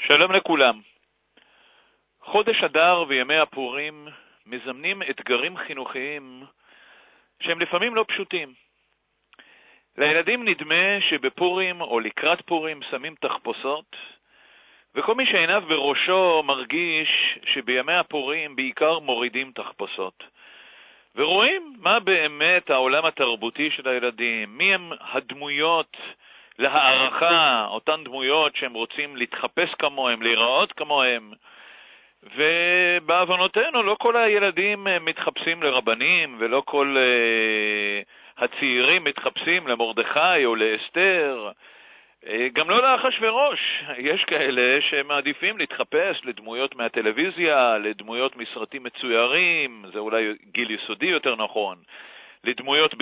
שלום לכולם. חודש אדר וימי הפורים מזמנים אתגרים חינוכיים שהם לפעמים לא פשוטים. לילדים נדמה שבפורים או לקראת פורים שמים תחפושות, וכל מי שעיניו בראשו מרגיש שבימי הפורים בעיקר מורידים תחפושות. ורואים מה באמת העולם התרבותי של הילדים, מי הם הדמויות להערכה, אותן דמויות שהם רוצים להתחפש כמוהם, להיראות כמוהם. ובעוונותינו לא כל הילדים מתחפשים לרבנים, ולא כל הצעירים מתחפשים למרדכי או לאסתר, גם לא לאחשוורוש. יש כאלה שמעדיפים להתחפש לדמויות מהטלוויזיה, לדמויות מסרטים מצוירים, זה אולי גיל יסודי יותר נכון, לדמויות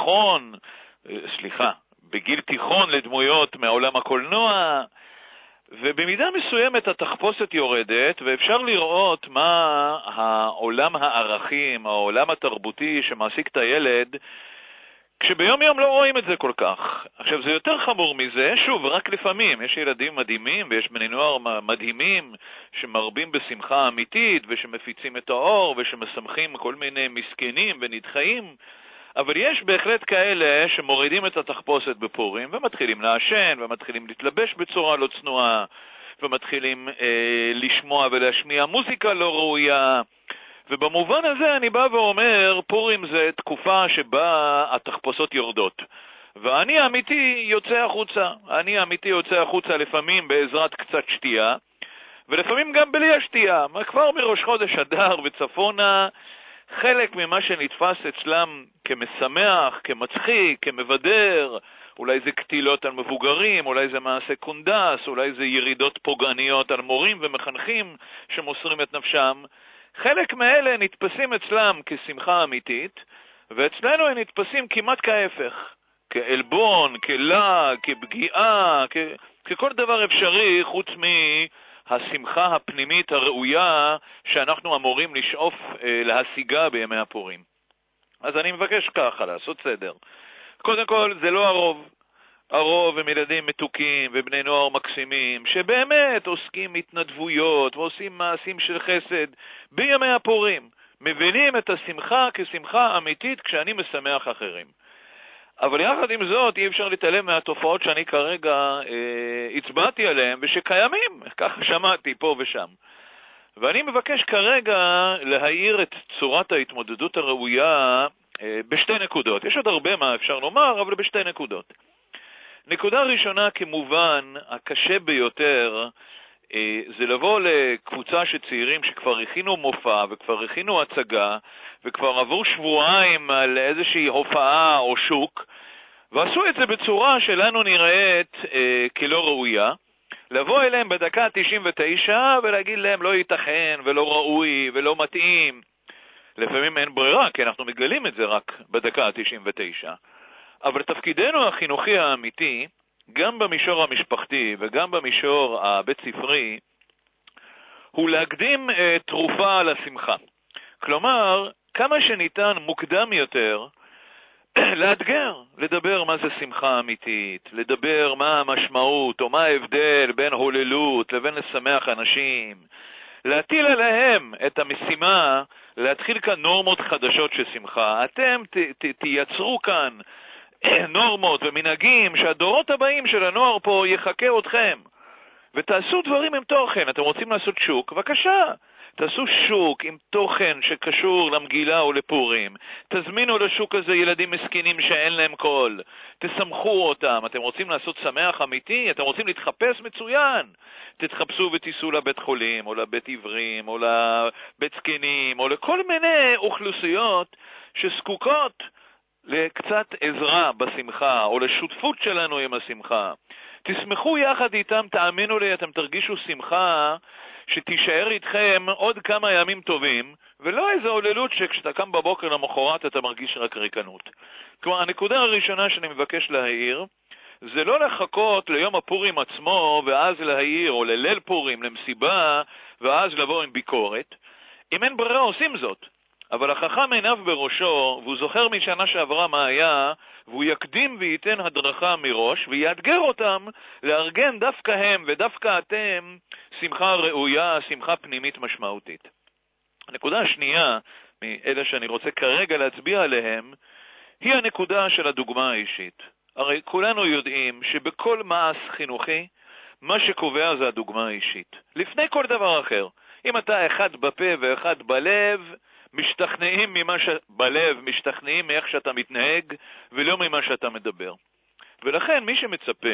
בגיל תיכון לדמויות מעולם הקולנוע, ובמידה מסוימת התחפושת יורדת, ואפשר לראות מה העולם הערכים, העולם התרבותי שמעסיק את הילד, כשביום יום לא רואים את זה כל כך. עכשיו, זה יותר חמור מזה, שוב, רק לפעמים. יש ילדים מדהימים ויש בני נוער מדהימים שמרבים בשמחה אמיתית ושמפיצים את האור ושמשמחים כל מיני מסכנים ונדחיים, אבל יש בהחלט כאלה שמורידים את התחפושת בפורים ומתחילים לעשן ומתחילים להתלבש בצורה לא צנועה ומתחילים לשמוע ולהשמיע מוזיקה לא ראויה. ובמובן הזה אני בא ואומר, פורים זה תקופה שבה התחפושות יורדות. ואני האמיתי יוצא החוצה לפעמים בעזרת קצת שתייה, ולפעמים גם בלי השתייה. כבר מראש חודש אדר וצפונה, חלק ממה שנתפס אצלם כמשמח, כמצחיק, כמבדר, אולי זה קטילות על מבוגרים, אולי זה מעשה קונדס, אולי זה ירידות פוגעניות על מורים ומחנכים שמוסרים את נפשם. חלק מאלה נתפסים אצלם כשמחה אמיתית, ואצלנו הם נתפסים כמעט כהפך, כאלבון, כלעג, כפגיעה, ככל דבר אפשרי חוץ מהשמחה הפנימית הראויה שאנחנו אמורים לשאוף להשיגה בימי הפורים. אז אני מבקש ככה לעשות סדר. קודם כל, זה לא הרוב. הרוב הם ילדים מתוקים ובני נוער מקסימים שבאמת עוסקים התנדבויות ועושים מעשים של חסד בימי הפורים, מבינים את השמחה כשמחה אמיתית כשאני משמח אחרים. אבל יחד עם זאת אי אפשר להתעלם מהתופעות שאני כרגע הצבעתי עליהן ושקיימים, ככה שמעתי פה ושם. ואני מבקש כרגע להאיר את צורת ההתמודדות הראויה בשתי נקודות. יש עוד הרבה מה אפשר לומר, אבל בשתי נקודות. נקודה ראשונה, כמובן, הקשה ביותר, זה לבוא לקבוצה של צעירים שכבר הכינו מופע וכבר הכינו הצגה וכבר עברו שבועיים על איזושהי הופעה או שוק, ועשו את זה בצורה שלנו נראית כלא ראויה, לבוא אליהם בדקה 99 ולהגיד להם לא ייתכן ולא ראוי ולא מתאים. לפעמים אין ברירה, כי אנחנו מגלים את זה רק בדקה 99. אבל תפקידנו החינוכי האמיתי, גם במישור המשפחתי וגם במישור הבית ספרי, הוא להקדים תרופה לשמחה. כלומר, כמה שניתן מוקדם יותר, לאתגר, לדבר מה זה שמחה אמיתית, לדבר מה המשמעות או מה ההבדל בין הוללות לבין לשמח אנשים, להטיל עליהם את המשימה, להתחיל כאן נורמות חדשות של שמחה. אתם תייצרו כאן נורמות ומנהגים שהדורות הבאים של הנוער פה יחכה אתכם, ותעשו דברים עם תוכן. אתם רוצים לעשות שוק? בבקשה, תעשו שוק עם תוכן שקשור למגילה או לפורים. תזמינו לשוק הזה ילדים מסכנים שאין להם קול, תשמחו אותם. אתם רוצים לעשות שמח אמיתי? אתם רוצים להתחפש? מצוין, תתחפשו ותיסעו לבית חולים או לבית עיוורים או לבית זקנים או לכל מיני אוכלוסיות שזקוקות לקצת עזרה בשמחה, או לשותפות שלנו עם השמחה. תשמחו יחד איתם, תאמינו לי, אתם תרגישו שמחה שתישאר איתכם עוד כמה ימים טובים, ולא איזו עוללות שכשאתה קם בבוקר למחרת אתה מרגיש רק ריקנות. כלומר, הנקודה הראשונה שאני מבקש להעיר, זה לא לחכות ליום הפורים עצמו, ואז להעיר, או לליל פורים, למסיבה, ואז לבוא עם ביקורת. אם אין ברירה עושים זאת. אבל החכם עיניו בראשו, והוא זוכר משנה שעברה מה היה, והוא יקדים וייתן הדרכה מראש, ויאתגר אותם לארגן דווקא הם ודווקא אתם שמחה ראויה, שמחה פנימית משמעותית. הנקודה השנייה, מאלה שאני רוצה כרגע להצביע עליהם, היא הנקודה של הדוגמה האישית. הרי כולנו יודעים שבכל מעש חינוכי, מה שקובע זה הדוגמה האישית. לפני כל דבר אחר. אם אתה אחד בפה ואחד בלב, משתכנעים מאיך שאתה מתנהג, ולא ממה שאתה מדבר. ולכן מי שמצפה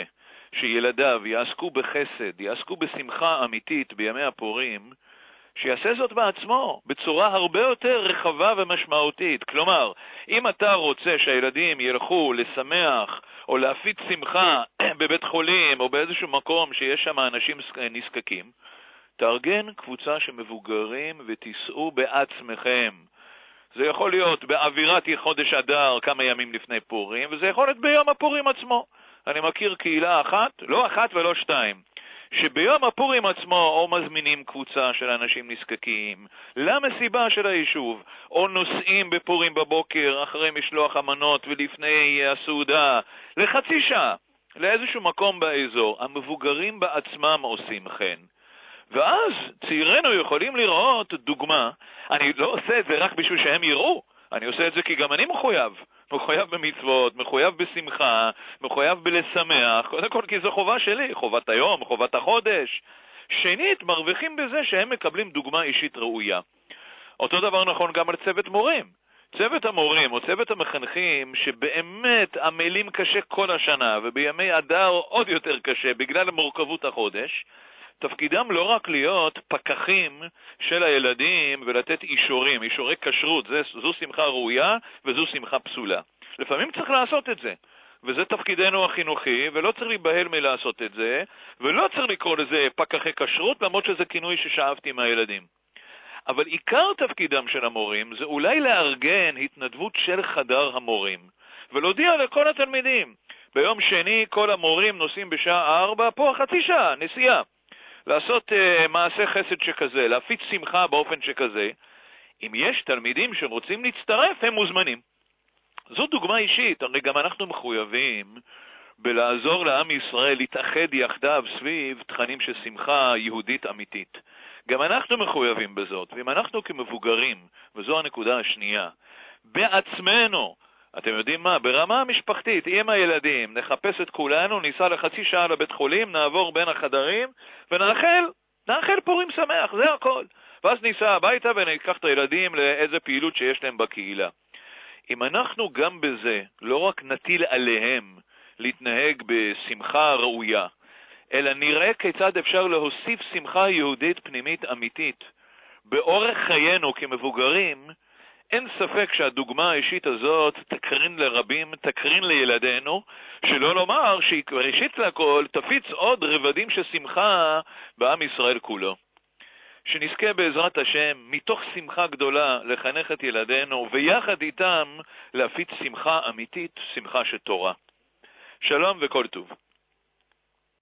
שילדיו יעסקו בחסד, יעסקו בשמחה אמיתית בימי הפורים, שיעשה זאת בעצמו, בצורה הרבה יותר רחבה ומשמעותית. כלומר, אם אתה רוצה שהילדים ילכו לשמח או להפיץ שמחה בבית חולים או באיזשהו מקום שיש שם אנשים נזקקים, תארגן קבוצה שמבוגרים ותיסעו בעצמכם. זה יכול להיות באווירת חודש אדר כמה ימים לפני פורים, וזה יכול להיות ביום הפורים עצמו. אני מכיר קהילה אחת, לא אחת ולא שתיים, שביום הפורים עצמו או מזמינים קבוצה של אנשים נזקקים למסיבה של היישוב, או נוסעים בפורים בבוקר אחרי משלוח המנות ולפני הסעודה לחצי שעה לאיזשהו מקום באזור. המבוגרים בעצמם עושים כן. ואז צעירינו יכולים לראות דוגמה. אני לא עושה את זה רק בשביל שהם יראו, אני עושה את זה כי גם אני מחויב במצוות, מחויב בשמחה, מחויב בלשמח, קודם כל כי זו חובה שלי, חובת היום, חובת החודש. שנית, מרוויחים בזה שהם מקבלים דוגמה אישית ראויה. אותו דבר נכון גם על צוות מורים. צוות המורים או צוות המחנכים שבאמת עמלים קשה כל השנה, ובימי אדר עוד יותר קשה בגלל מורכבות החודש, תפקידם לא רק להיות פקחים של הילדים ולתת אישורי כשרות, זו שמחה ראויה וזו שמחה פסולה. לפעמים צריך לעשות את זה, וזה תפקידנו החינוכי, ולא צריך להיבהל מלעשות את זה, ולא צריך לקרוא לזה פקחי כשרות, למרות שזה כינוי ששאבתי מהילדים. אבל עיקר תפקידם של המורים זה אולי לארגן התנדבות של חדר המורים, ולהודיע לכל התלמידים, ביום שני כל המורים נוסעים בשעה 4, פה חצי שעה, נסיעה. לעשות מעשה חסד שכזה, להפיץ שמחה באופן שכזה. אם יש תלמידים שרוצים להצטרף, הם מוזמנים. זו דוגמה אישית, הרי גם אנחנו מחויבים בלעזור לעם ישראל להתאחד יחדיו סביב תכנים של שמחה יהודית אמיתית. גם אנחנו מחויבים בזאת, ואם אנחנו כמבוגרים, וזו הנקודה השנייה, בעצמנו, אתם יודעים מה? ברמה המשפחתית, עם הילדים, נחפש את כולנו, ניסע לחצי שעה לבית חולים, נעבור בין החדרים, ונאחל פורים שמח, זה הכל. ואז ניסע הביתה וניקח את הילדים לאיזה פעילות שיש להם בקהילה. אם אנחנו גם בזה לא רק נטיל עליהם להתנהג בשמחה ראויה, אלא נראה כיצד אפשר להוסיף שמחה יהודית פנימית אמיתית באורך חיינו כמבוגרים, אין ספק שהדוגמה האישית הזאת תקרין לרבים, תקרין לילדינו, שלא לומר שהיא ראשית לכל תפיץ עוד רבדים של שמחה בעם ישראל כולו. שנזכה בעזרת השם מתוך שמחה גדולה לחנך את ילדינו ויחד איתם להפיץ שמחה אמיתית, שמחה של תורה. שלום וכל טוב.